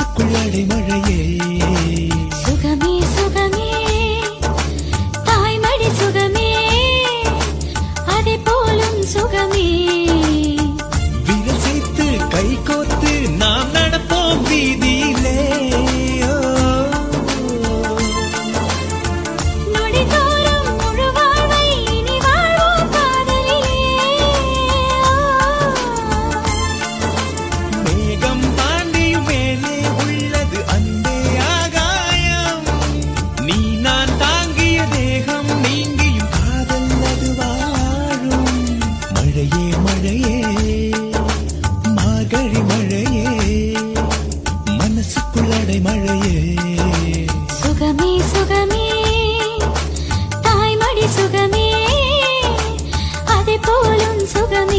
மனசுக்குள்ளடை மழையே சுகமே சுகமே தாய்மடி சுகமே அதை போலும் சுகமே விரல் சேர்த்து கை கோர்த்து நாம் நடப்போம் வீதியிலே நொடிதோறும் முழு வாழ்வை இனி வாழ்வோம் காதலிலே மேகம் தாண்டியும் மேலே உள்ளது அன்பே ஆகாயம் நீ நான் தாங்கிய தேகம் நீங்கியும் காதல் அது வாழும் மழையே மழையே மார்கழி மழையே மனசுக்குள்ளடை மழையே சுகமே சுகமே தாய்மடி சுகமே அதை போலும் சுகமே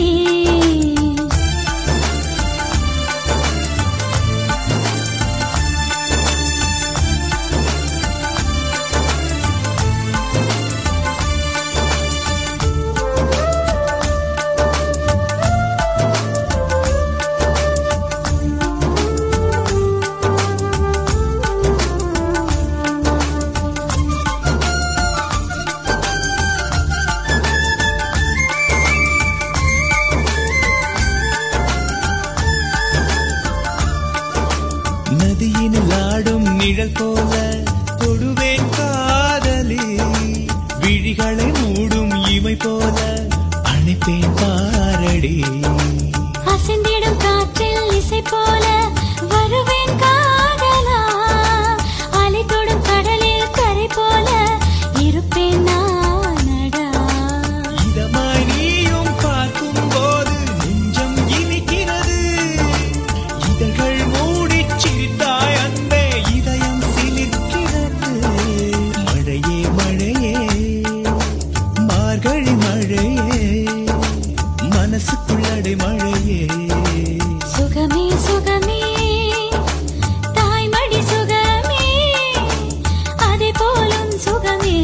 நதியினில் ஆடும் நிழல் போல தொடுவேன் காதலி விழிகளை மூடும் இமை போல அணைப்பேன் பாரடி அசைந்திடும் காற்றில் இசை போல வருவேன் காதலா அலை தொடும் கடலில் கரை போல இருப்பேன் நானடா இதமாய் நீயும் பார்க்கும் போது நெஞ்சம் இனிக்கிறது இதழ்கள் மூடிச் சிரித்தாய் அன்பே இதயம் சிலிர்க்கிறது மழையே மழையே மார்கழி மழையே மனசுக்குள்ளடை மழையே சுகமே சுகமே தாய்மடி சுகமே அதை போலும் சுகமே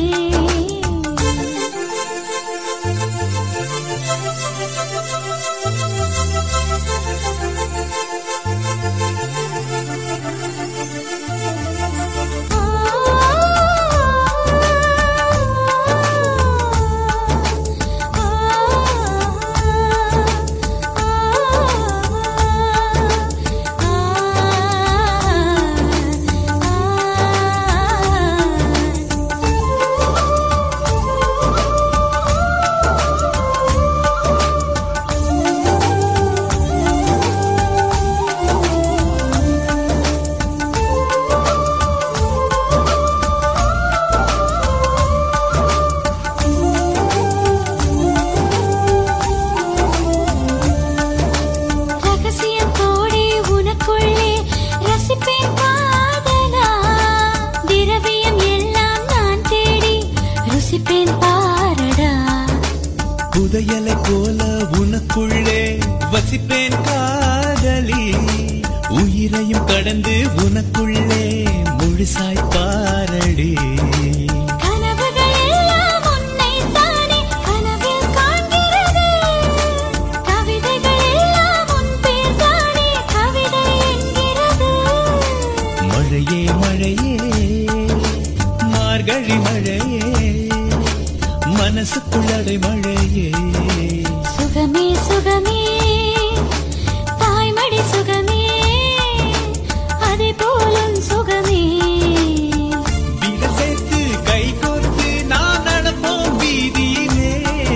ரகசியம் கோடி உனக்குள்ளே ரசிப்பேன் காதலா திரவியம் எல்லாம் நான் தேடி ருசிப்பேன் பாரடா புதையலை போல உனக்குள்ளே வசிப்பேன் காதலி உயிரையும் கடந்து உனக்குள்ளே முழுசாய் பாரடி கனவுகள் எல்லாம் உன்னைத்தானே கனவில் காண்கிறது கவிதைகள் எல்லாம் உன் பேர் தானே கவிதை என்கிறது மழையே மழையே மார்கழி மழையே மனசுக்குள்ளடை மழையே சுகமே சுகமே தாய்மடி சுகமே அதை போலும் சுகமே விரல் சேர்த்து கை கோர்த்து நாம் நடப்போம் வீதியிலே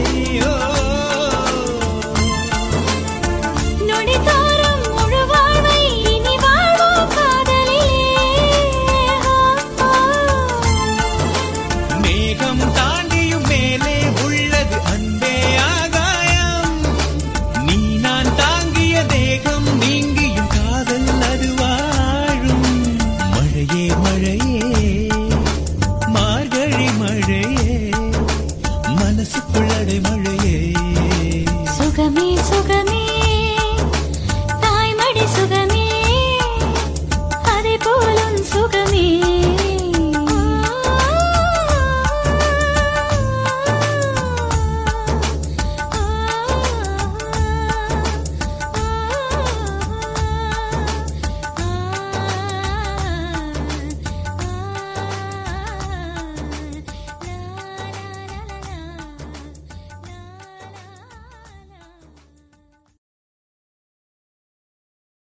நொடிதோறும் முழு வாழ்வை இனி வாழ்வோம் காதலிலே மேகம் தாண்டியும் மேலே உள்ளது அன்பே ஆகாயம் நீ நான் தாங்கிய தேகம் நீங்கியும் காதல் அது வாழும் மழையே மழையே மார்கழி மழையே மனசுக்குள்ளடை மழையே சுகமே சுகமே தாய்மடி சுகமே அதை போலும் சுகமே